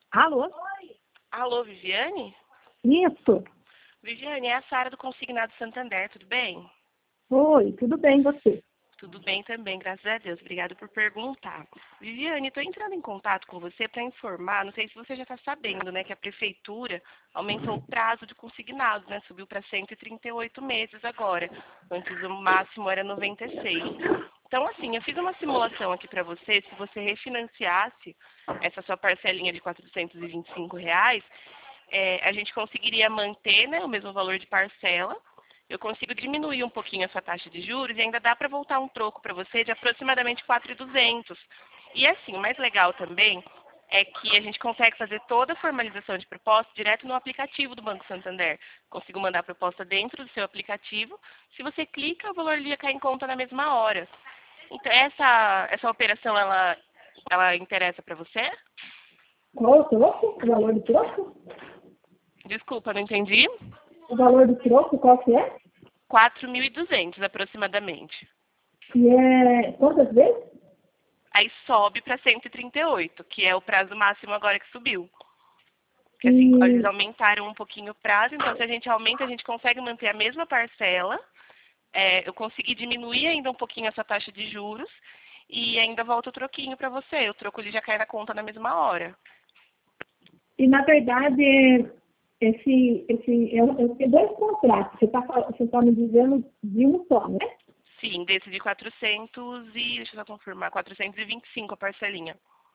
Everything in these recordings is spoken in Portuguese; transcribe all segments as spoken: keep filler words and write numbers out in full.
Alô? Alô, Viviane? Isso. Viviane, é a Sara do Consignado Santander, tudo bem? Oi, tudo bem, você? Tudo bem também, graças a Deus. Obrigada por perguntar. Viviane, estou entrando em contato com você para informar, não sei se você já está sabendo, né, que a Prefeitura aumentou o prazo de consignados, né, subiu para cento e trinta e oito meses agora. Antes o máximo era noventa e seis. Então, assim, eu fiz uma simulação aqui para você, se você refinanciasse essa sua parcelinha de quatrocentos e vinte e cinco reais, é, a gente conseguiria manter, né, o mesmo valor de parcela. Eu consigo diminuir um pouquinho essa taxa de juros e ainda dá para voltar um troco para você de aproximadamente quatro mil e duzentos. E assim, o mais legal também é que a gente consegue fazer toda a formalização de proposta direto no aplicativo do Banco Santander. Consigo mandar a proposta dentro do seu aplicativo. Se você clica, o valor ia cair em conta na mesma hora. Então, essa, essa operação, ela, ela interessa para você? Qual é o troco? O valor do troco? Desculpa, não entendi. O valor do troco, qual que é? quatro mil e duzentos aproximadamente. E é quantas vezes? Aí sobe para cento e trinta e oito, que é o prazo máximo agora que subiu. Porque assim, eles E, aumentaram um pouquinho o prazo, então se a gente aumenta, a gente consegue manter a mesma parcela. É, eu consegui diminuir ainda um pouquinho essa taxa de juros e ainda volta o troquinho para você. O troco ele já cai na conta na mesma hora. e na verdade, esse, esse, eu, eu tenho dois contratos. Você está você tá me dizendo de um só, né? Sim, desse de quatrocentos e, deixa eu só confirmar, quatrocentos e vinte e cinco a parcelinha.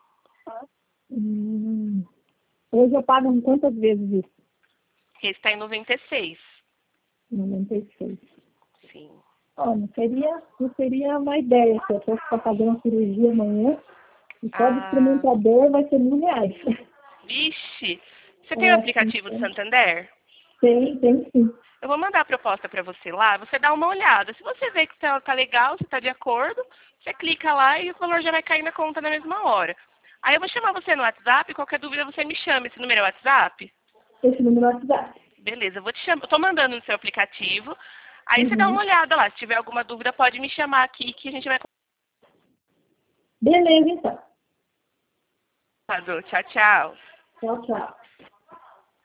Hum, hoje eu pago em quantas vezes isso? Esse está em noventa e seis. noventa e seis. Sim. Ó, não seria, não seria uma ideia se eu fosse para fazer uma cirurgia amanhã e só de Ah, experimentador vai ser mil reais. vixe! Você tem o É, aplicativo do então, Santander? tem, tem sim. Eu vou mandar a proposta para você lá, você dá uma olhada. Se você vê que tá, tá legal, se tá de acordo, você clica lá e o valor já vai cair na conta na mesma hora. Aí eu vou chamar você no WhatsApp, qualquer dúvida você me chama. Esse número é o WhatsApp? Esse número no WhatsApp. Beleza, eu vou te chamar. Eu tô mandando no seu aplicativo. Aí você dá uma Uhum. olhada lá. Se tiver alguma dúvida, pode me chamar aqui que a gente vai Beleza, então. conversar. Tchau, tchau. Tchau, tchau.